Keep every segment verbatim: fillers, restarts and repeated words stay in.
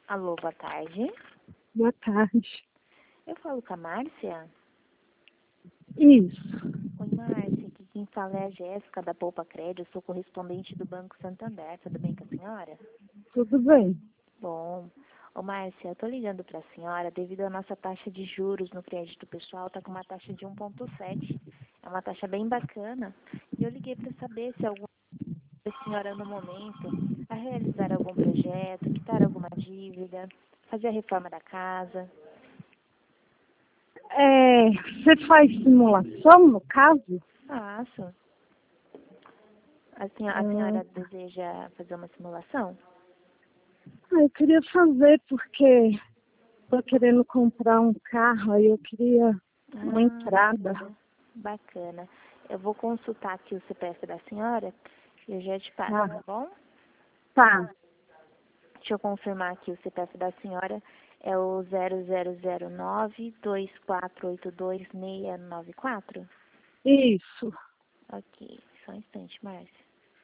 Alô, boa tarde. Boa tarde. Eu falo com a Márcia? Isso. Oi, Márcia. Aqui quem fala é a Jéssica, da Poupa Crédito. Eu sou correspondente do Banco Santander. Tudo bem com a senhora? Tudo bem. Bom. Ô, Márcia, eu tô ligando para a senhora devido à nossa taxa de juros no crédito pessoal. Tá com uma taxa de um vírgula sete. É uma taxa bem bacana. E eu liguei para saber se alguma a senhora no momento a realizar algum projeto, quitar alguma dívida, fazer a reforma da casa. É, você faz simulação, no caso? Faço. A senhora, a Hum, senhora deseja fazer uma simulação? ah, eu queria fazer porque estou querendo comprar um carro, aí eu queria uma Ah, entrada. bacana. Bacana. Eu vou consultar aqui o C P F da senhora e eu já te passo, Tá. tá bom? Tá. Deixa eu confirmar aqui o C P F da senhora. É o zero zero zero nove dois quatro oito dois seis nove quatro? Isso. Ok, só um instante, Márcia.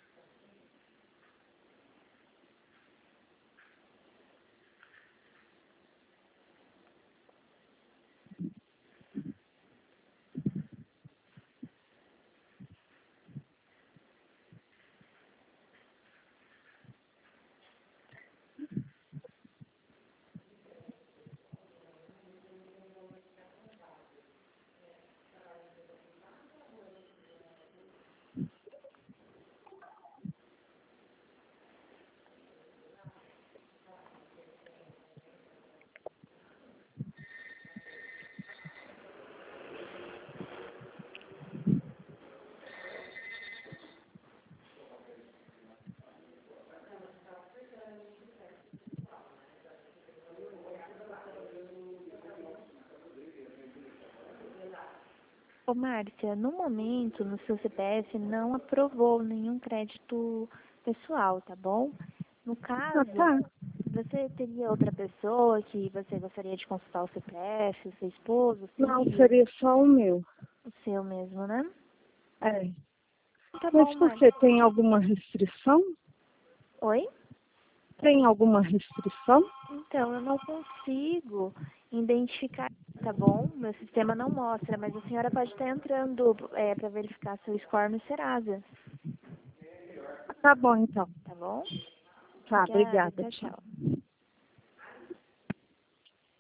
Ô, Márcia, no momento, no seu C P F, não aprovou nenhum crédito pessoal, tá bom? No Ah, caso, tá. você teria outra pessoa que você gostaria de consultar o C P F, o seu esposo, o Não, filho, seria só o meu. o seu mesmo, né? É. Tá Mas bom, por Márcia. que? Tem alguma restrição? Oi? Tem alguma restrição? Então, eu não consigo identificar, tá bom? Meu sistema não mostra, mas a senhora pode estar entrando é, para verificar seu score no Serasa, Tá bom, então. tá bom? Tá, Obrigada, obrigada. tchau, Tchau. tchau.